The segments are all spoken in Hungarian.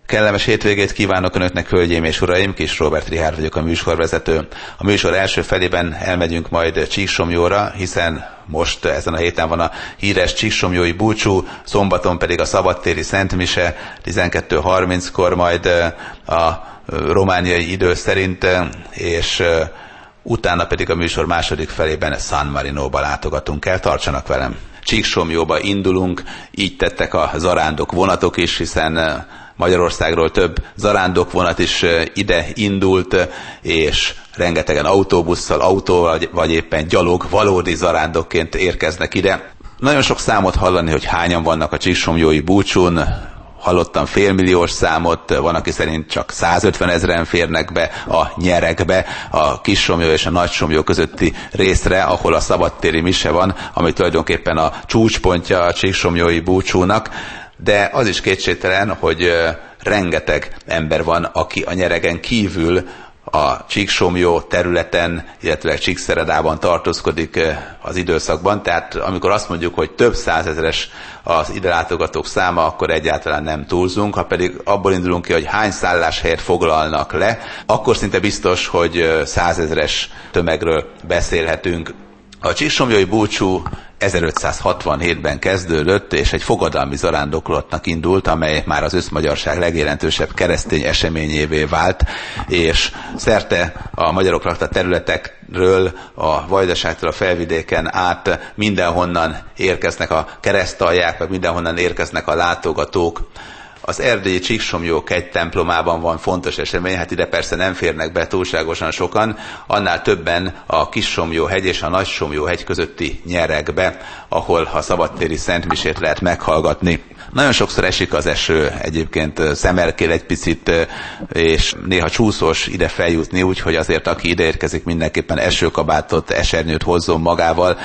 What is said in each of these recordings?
Kellemes hétvégét kívánok Önöknek, hölgyeim és uraim, Kis Róbert Richárd vagyok, a műsorvezető. A műsor első felében elmegyünk majd Csíksomlyóra, hiszen most ezen a héten van a híres csíksomlyói búcsú, szombaton pedig a szabadtéri szentmise, 12:30-kor majd a romániai idő szerint, és utána pedig a műsor második felében San Marinóba látogatunk el. Tartsanak velem! Csíksomlyóba indulunk, így tettek a zarándok vonatok is, hiszen Magyarországról több zarándok vonat is ide indult, és rengetegen autóval, vagy éppen gyalog, valódi zarándokként érkeznek ide. Nagyon sok számot hallani, hogy hányan vannak a csíksomlyói búcsún. Hallottam félmilliós számot, van, aki szerint csak 150 000 férnek be a nyeregbe, a Kissomlyó és a Nagysomlyó közötti részre, ahol a szabadtéri mise van, ami tulajdonképpen a csúcspontja a csíksomlyói búcsúnak. De az is kétségtelen, hogy rengeteg ember van, aki a nyeregen kívül a Csíksomlyó területen, illetve Csíkszeredában tartózkodik az időszakban. Tehát amikor azt mondjuk, hogy több százezeres az ide látogatók száma, akkor egyáltalán nem túlzunk. Ha pedig abból indulunk ki, hogy hány szálláshelyet foglalnak le, akkor szinte biztos, hogy 100 000-es tömegről beszélhetünk. A csíksomlyói búcsú 1567-ben kezdődött, és egy fogadalmi zarándoklatnak indult, amely már az összmagyarság legjelentősebb keresztény eseményévé vált, és szerte a magyarok lakta területekről, a Vajdaságtól a Felvidéken át mindenhonnan érkeznek a keresztalják, vagy mindenhonnan érkeznek a látogatók. Az erdélyi Csíksomlyó kegytemplomában van fontos esemény, hát ide persze nem férnek be túlságosan sokan, annál többen a Kissomlyó-hegy és a Nagysomlyó-hegy közötti nyeregbe, ahol a szabadtéri szentmisét lehet meghallgatni. Nagyon sokszor esik az eső, egyébként szemelkél egy picit, és néha csúszós ide feljutni, úgyhogy azért aki ide érkezik, mindenképpen esőkabátot, esernyőt hozzon magával,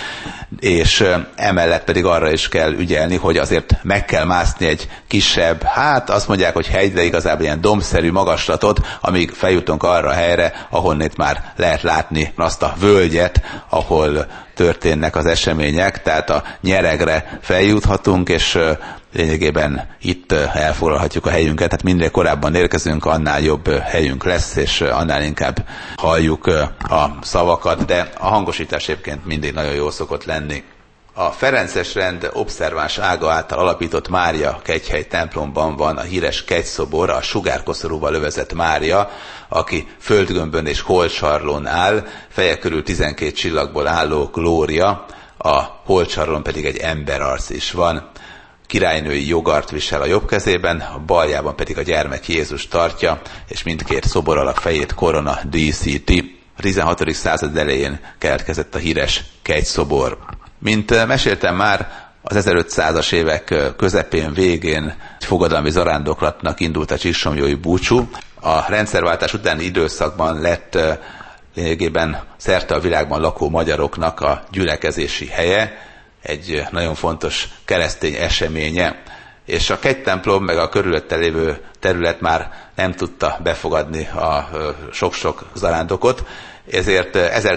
és emellett pedig arra is kell ügyelni, hogy azért meg kell mászni egy kisebb, hát azt mondják, hogy hegy, de igazából ilyen dombszerű magaslatot, amíg feljutunk arra a helyre, ahonnét már lehet látni azt a völgyet, ahol történnek az események, tehát a nyeregre feljuthatunk, és lényegében itt elfoglalhatjuk a helyünket, tehát minél korábban érkezünk, annál jobb helyünk lesz, és annál inkább halljuk a szavakat, de a hangosítás egyébként mindig nagyon jó szokott lenni. A ferences rend obszerváns ága által alapított Mária kegyhely templomban van a híres kegyszobor, a sugárkoszorúval övezett Mária, aki földgömbön és holtsarlón áll, feje körül 12 csillagból álló glória, a holtsarlón pedig egy emberarc is van. Királynői jogart visel a jobb kezében, a baljában pedig a gyermek Jézus tartja, és mindkét szobor alak fejét korona díszíti. A 16. század elején keletkezett a híres kegyszobor. Mint meséltem már, az 1500-as évek közepén, végén egy fogadalmi zarándoklatnak indult a csíksomlyói búcsú. A rendszerváltás utáni időszakban lett lényegében szerte a világban lakó magyaroknak a gyülekezési helye, egy nagyon fontos keresztény eseménye, és a kegytemplom meg a körülötte lévő terület már nem tudta befogadni a sok-sok zarándokot, ezért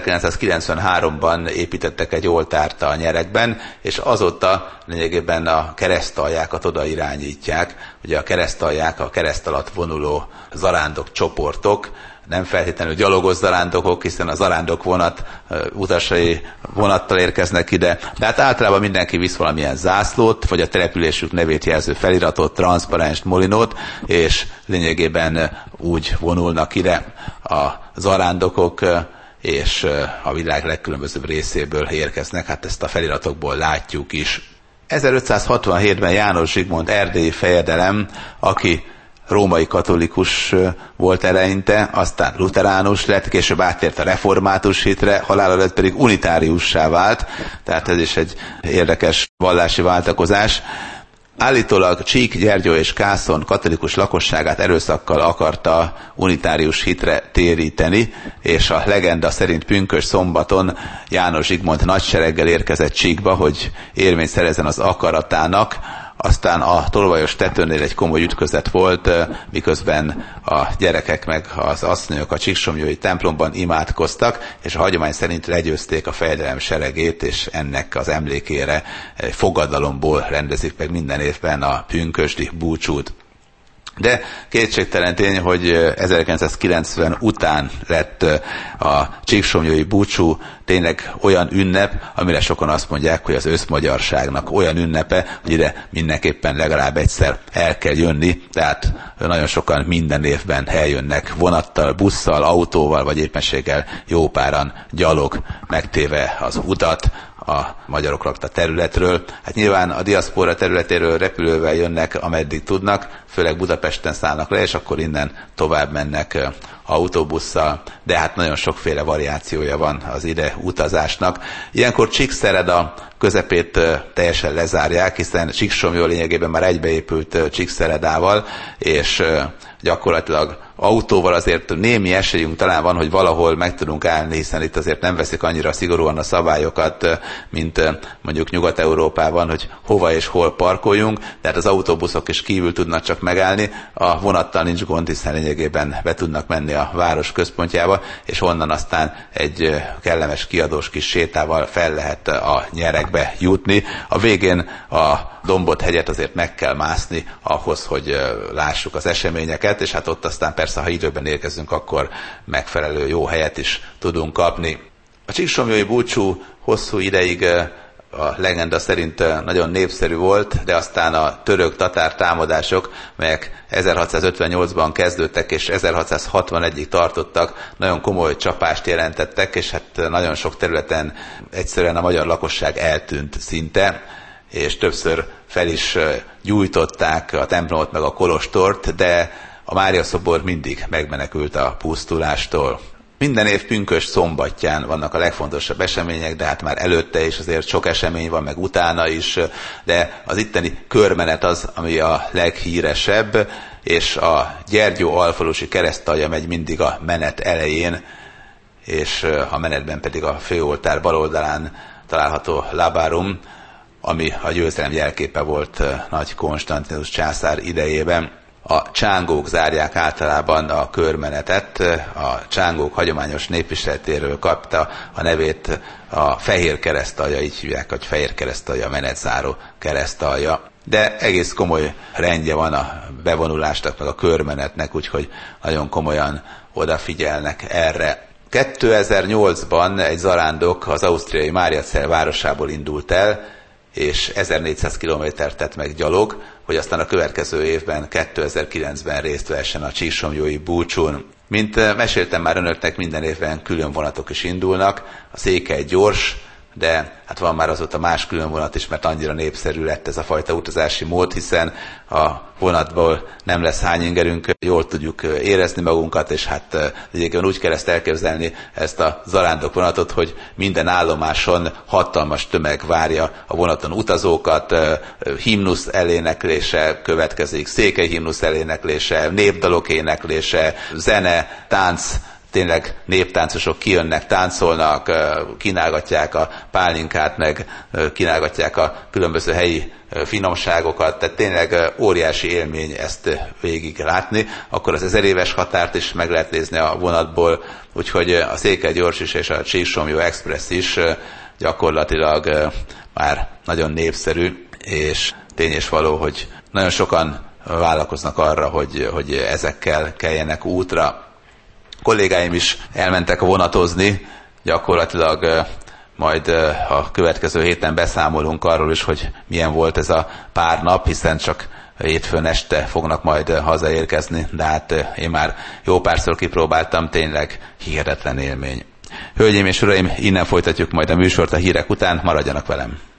1993-ban építettek egy oltárt a nyeregben, és azóta lényegében a keresztaljákat oda irányítják. Ugye a keresztalják a kereszt alatt vonuló zarándok csoportok, nem feltétlenül gyalogos zarándokok, hiszen a zarándok vonat utasai vonattal érkeznek ide, de hát általában mindenki visz valamilyen zászlót, vagy a településük nevét jelző feliratot, transzparenst, molinót, és lényegében úgy vonulnak ide a zarándokok, és a világ legkülönbözőbb részéből érkeznek, hát ezt a feliratokból látjuk is. 1567-ben János Zsigmond erdélyi fejedelem, aki római katolikus volt eleinte, aztán luteránus lett, később áttért a református hitre, halála előtt pedig unitáriussá vált, tehát ez is egy érdekes vallási váltakozás. Állítólag Csík, Gyergyó és Kászon katolikus lakosságát erőszakkal akarta unitárius hitre téríteni, és a legenda szerint pünkösd szombaton János Zsigmond nagysereggel érkezett Csíkba, hogy érvényt szerezzen az akaratának. Aztán a tolvajos tetőnél egy komoly ütközet volt, miközben a gyerekek meg az asszonyok a csíksomlyói templomban imádkoztak, és a hagyomány szerint legyőzték a fejedelem seregét, és ennek az emlékére fogadalomból rendezik meg minden évben a pünkösdi búcsút. De kétségtelen tény, hogy 1990 után lett a csíksomlyói búcsú tényleg olyan ünnep, amire sokan azt mondják, hogy az összmagyarságnak olyan ünnepe, hogy ide mindenképpen legalább egyszer el kell jönni, tehát nagyon sokan minden évben eljönnek vonattal, busszal, autóval, vagy éppenséggel jó páran gyalog, megtéve az utat a magyarok lakta területről. Hát nyilván a diaszpóra területéről repülővel jönnek, ameddig tudnak, főleg Budapesten szállnak le, és akkor innen tovább mennek autóbusszal, de hát nagyon sokféle variációja van az ide utazásnak. Ilyenkor Csíkszereda közepét teljesen lezárják, hiszen Csíksomlyó lényegében már egybeépült Csíkszeredával, és gyakorlatilag autóval azért némi esélyünk talán van, hogy valahol meg tudunk állni, hiszen itt azért nem veszik annyira szigorúan a szabályokat, mint mondjuk Nyugat-Európában, hogy hova és hol parkoljunk, tehát az autóbuszok is kívül tudnak csak megállni, a vonattal nincs gond, hiszen lényegében be tudnak menni a város központjába, és onnan aztán egy kellemes kiadós kis sétával fel lehet a Nyerekbe jutni. A végén a Dombot-hegyet azért meg kell mászni ahhoz, hogy lássuk az eseményeket, és hát ott aztán persze, ha időben érkezünk, akkor megfelelő jó helyet is tudunk kapni. A csíksomlyói búcsú hosszú ideig a legenda szerint nagyon népszerű volt, de aztán a török-tatár támadások, melyek 1658-ban kezdődtek és 1661-ig tartottak, nagyon komoly csapást jelentettek, és hát nagyon sok területen egyszerűen a magyar lakosság eltűnt szinte, és többször fel is gyújtották a templomot meg a kolostort, de a Mária szobor mindig megmenekült a pusztulástól. Minden év pünkös szombatján vannak a legfontosabb események, de hát már előtte is azért sok esemény van, meg utána is, de az itteni körmenet az, ami a leghíresebb, és a Gyergyó alfalusi keresztalja megy mindig a menet elején, és a menetben pedig a főoltár bal oldalán található labarum, ami a győzelem jelképe volt Nagy Konstantinus császár idejében. A csángók zárják általában a körmenetet, a csángók hagyományos népviseletéről kapta a nevét a fehér keresztalja, így hívják, hogy fehér keresztalja, menetszáró keresztalja. De egész komoly rendje van a bevonulásnak, meg a körmenetnek, úgyhogy nagyon komolyan odafigyelnek erre. 2008-ban egy zarándok az ausztriai Mariazell városából indult el, és 1400 kilométert tett meg gyalog, hogy aztán a következő évben, 2009-ben részt vehessen a csíksomlyói búcsún. Mint meséltem már önöknek, minden évben külön vonatok is indulnak, a Székely gyors, de hát van már azóta más külön vonat is, mert annyira népszerű lett ez a fajta utazási mód, hiszen a vonatból nem lesz hány ingerünk, jól tudjuk érezni magunkat, és hát egyébként úgy kell ezt elképzelni, ezt a zarándok vonatot, hogy minden állomáson hatalmas tömeg várja a vonaton utazókat, himnusz eléneklése következik, székely himnusz eléneklése, népdalok éneklése, zene, tánc, tényleg néptáncosok kijönnek, táncolnak, kínálgatják a pálinkát, meg kínálgatják a különböző helyi finomságokat, tehát tényleg óriási élmény ezt végig látni. Akkor az 1000 éves határt is meg lehet nézni a vonatból, úgyhogy a Székely gyors is és a Csíksomlyó Express is gyakorlatilag már nagyon népszerű, és tény és való, hogy nagyon sokan vállalkoznak arra, hogy ezekkel keljenek útra. Kollégáim is elmentek vonatozni, gyakorlatilag majd a következő héten beszámolunk arról is, hogy milyen volt ez a pár nap, hiszen csak hétfőn este fognak majd hazaérkezni, de hát én már jó párszor kipróbáltam, tényleg hihetetlen élmény. Hölgyeim és uraim, innen folytatjuk majd a műsort a hírek után, maradjanak velem!